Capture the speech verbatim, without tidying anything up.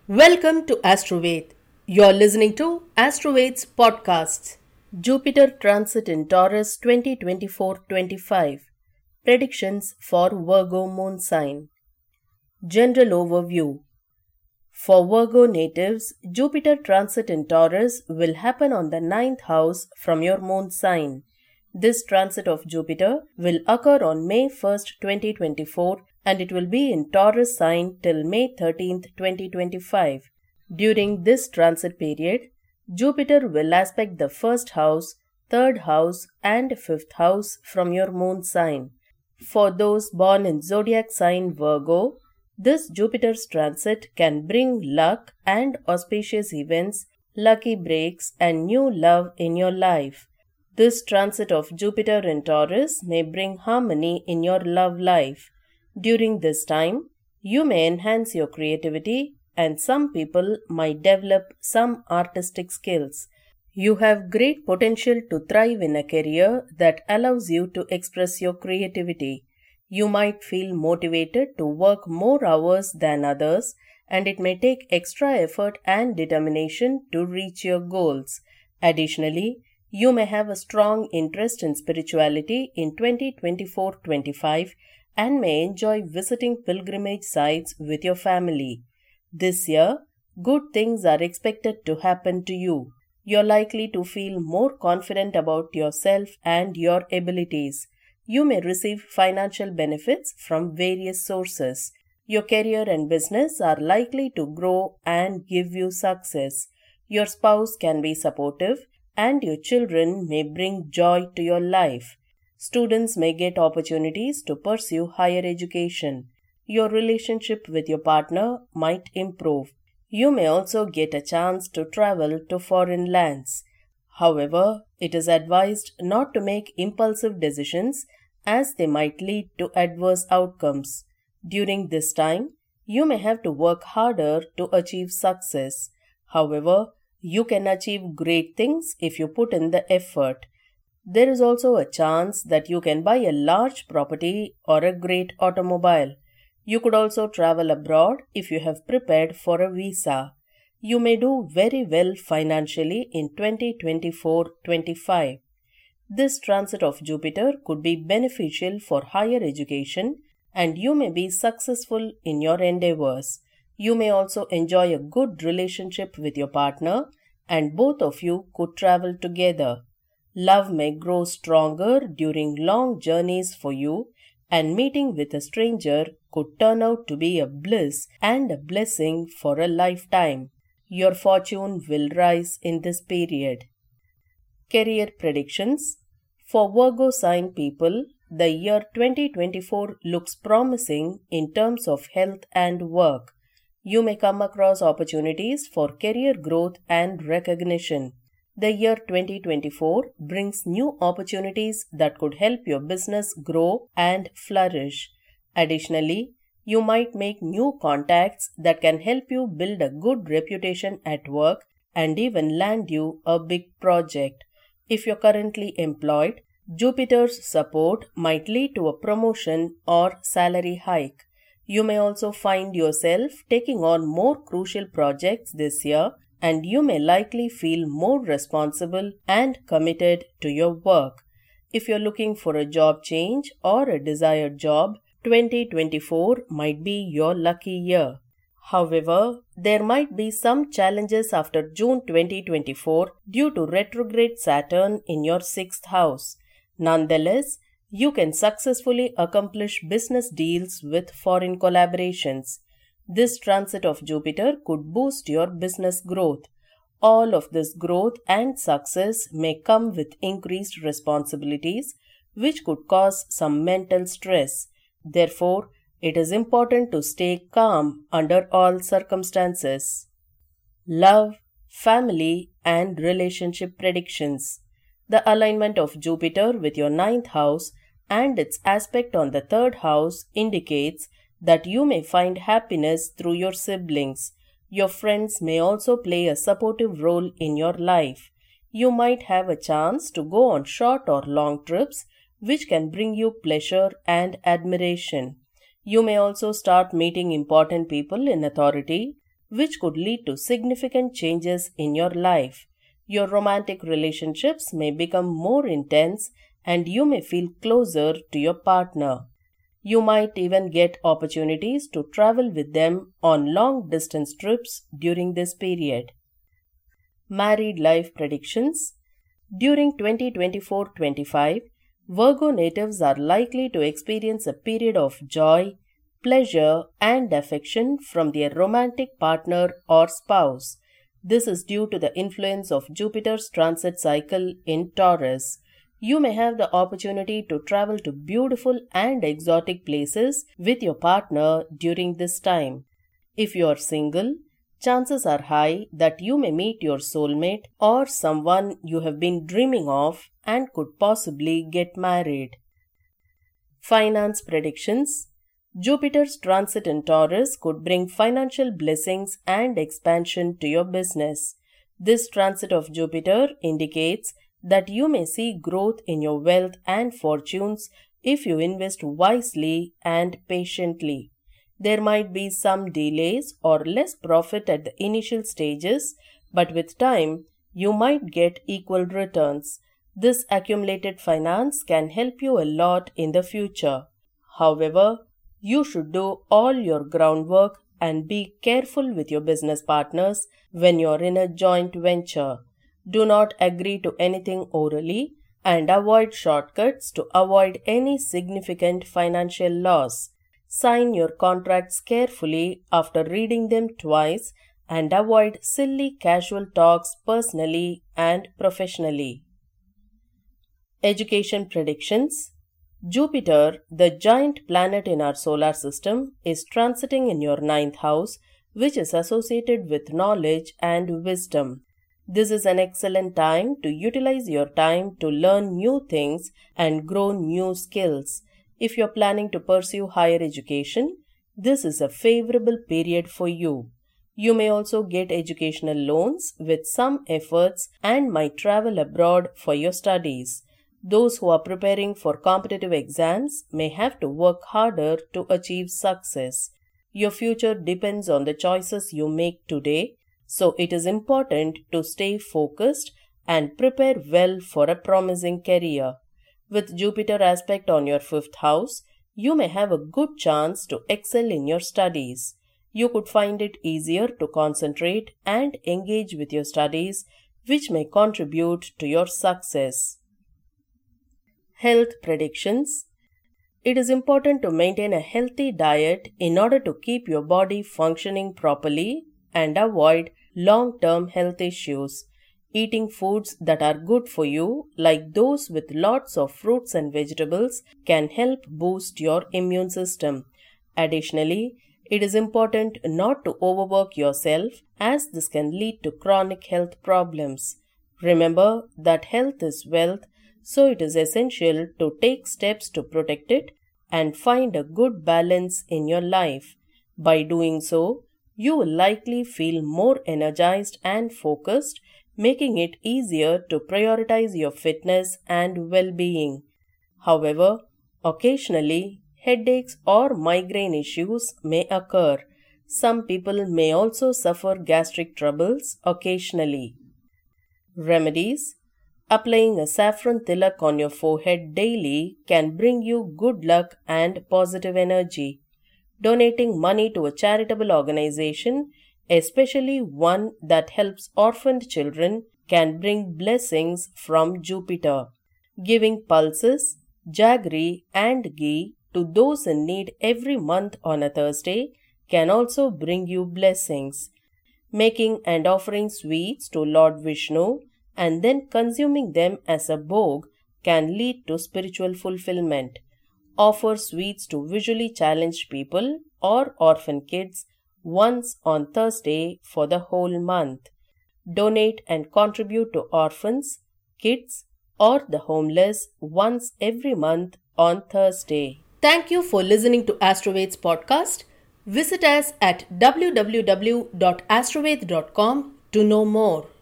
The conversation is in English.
Welcome to Astroved. You're listening to Astroved's podcasts. Jupiter Transit in Taurus twenty twenty-four twenty-five. Predictions for Virgo Moon Sign. General Overview. For Virgo natives, Jupiter Transit in Taurus will happen on the ninth house from your moon sign. This transit of Jupiter will occur on May first, twenty twenty-four, and it will be in Taurus sign till May thirteenth, twenty twenty-five. During this transit period, Jupiter will aspect the first house, third house, and fifth house from your moon sign. For those born in zodiac sign Virgo, this Jupiter's transit can bring luck and auspicious events, lucky breaks, and new love in your life. This transit of Jupiter in Taurus may bring harmony in your love life. During this time, you may enhance your creativity, and some people might develop some artistic skills. You have great potential to thrive in a career that allows you to express your creativity. You might feel motivated to work more hours than others, and it may take extra effort and determination to reach your goals. Additionally, you may have a strong interest in spirituality in twenty twenty-four twenty-five and may enjoy visiting pilgrimage sites with your family. This year, good things are expected to happen to you. You're likely to feel more confident about yourself and your abilities. You may receive financial benefits from various sources. Your career and business are likely to grow and give you success. Your spouse can be supportive, and your children may bring joy to your life. Students may get opportunities to pursue higher education. Your relationship with your partner might improve. You may also get a chance to travel to foreign lands. However, it is advised not to make impulsive decisions as they might lead to adverse outcomes. During this time, you may have to work harder to achieve success. However, you can achieve great things if you put in the effort. There is also a chance that you can buy a large property or a great automobile. You could also travel abroad if you have prepared for a visa. You may do very well financially in twenty twenty-four twenty-five. This transit of Jupiter could be beneficial for higher education, and you may be successful in your endeavors. You may also enjoy a good relationship with your partner, and both of you could travel together. Love may grow stronger during long journeys for you, and meeting with a stranger could turn out to be a bliss and a blessing for a lifetime. Your fortune will rise in this period. Career predictions. For Virgo sign people, the year twenty twenty-four looks promising in terms of health and work. You may come across opportunities for career growth and recognition. The year twenty twenty-four brings new opportunities that could help your business grow and flourish. Additionally, you might make new contacts that can help you build a good reputation at work and even land you a big project. If you're currently employed, Jupiter's support might lead to a promotion or salary hike. You may also find yourself taking on more crucial projects this year, and you may likely feel more responsible and committed to your work. If you're looking for a job change or a desired job, twenty twenty-four might be your lucky year. However, there might be some challenges after June twenty twenty-four due to retrograde Saturn in your sixth house. Nonetheless, you can successfully accomplish business deals with foreign collaborations. This transit of Jupiter could boost your business growth. All of this growth and success may come with increased responsibilities, which could cause some mental stress. Therefore, it is important to stay calm under all circumstances. Love, family, and relationship predictions. The alignment of Jupiter with your ninth house and its aspect on the third house indicates that you may find happiness through your siblings. Your friends may also play a supportive role in your life. You might have a chance to go on short or long trips, which can bring you pleasure and admiration. You may also start meeting important people in authority. which could lead to significant changes in your life. Your romantic relationships may become more intense and you may feel closer to your partner. You might even get opportunities to travel with them on long distance trips during this period. Married life predictions. During twenty twenty-four twenty-five, Virgo natives are likely to experience a period of joy, pleasure, and affection from their romantic partner or spouse. This is due to the influence of Jupiter's transit cycle in Taurus. You may have the opportunity to travel to beautiful and exotic places with your partner during this time. If you are single, chances are high that you may meet your soulmate or someone you have been dreaming of and could possibly get married. Finance predictions. Jupiter's transit in Taurus could bring financial blessings and expansion to your business. This transit of Jupiter indicates that you may see growth in your wealth and fortunes if you invest wisely and patiently. There might be some delays or less profit at the initial stages, but with time, you might get equal returns. This accumulated finance can help you a lot in the future. However, you should do all your groundwork and be careful with your business partners when you're in a joint venture. Do not agree to anything orally and avoid shortcuts to avoid any significant financial loss. Sign your contracts carefully after reading them twice and avoid silly casual talks personally and professionally. Education predictions. Jupiter, the giant planet in our solar system, is transiting in your ninth house, which is associated with knowledge and wisdom. This is an excellent time to utilize your time to learn new things and grow new skills. If you're planning to pursue higher education, this is a favorable period for you. You may also get educational loans with some efforts and might travel abroad for your studies. Those who are preparing for competitive exams may have to work harder to achieve success. Your future depends on the choices you make today, so it is important to stay focused and prepare well for a promising career. With Jupiter aspect on your fifth house, you may have a good chance to excel in your studies. You could find it easier to concentrate and engage with your studies, which may contribute to your success. Health predictions. It is important to maintain a healthy diet in order to keep your body functioning properly and avoid long-term health issues. Eating foods that are good for you, like those with lots of fruits and vegetables, can help boost your immune system. Additionally, it is important not to overwork yourself, as this can lead to chronic health problems. Remember that health is wealth, so it is essential to take steps to protect it and find a good balance in your life. By doing so, you will likely feel more energized and focused, making it easier to prioritize your fitness and well-being. However, occasionally, headaches or migraine issues may occur. Some people may also suffer gastric troubles occasionally. Remedies. Applying a saffron tilak on your forehead daily can bring you good luck and positive energy. Donating money to a charitable organization, especially one that helps orphaned children, can bring blessings from Jupiter. Giving pulses, jaggery, and ghee to those in need every month on a Thursday can also bring you blessings. Making and offering sweets to Lord Vishnu and then consuming them as a bhog can lead to spiritual fulfillment. Offer sweets to visually challenged people or orphan kids once on Thursday for the whole month. Donate and contribute to orphans, kids, or the homeless once every month on Thursday. Thank you for listening to Astroveds podcast. Visit us at w w w dot astroved dot com to know more.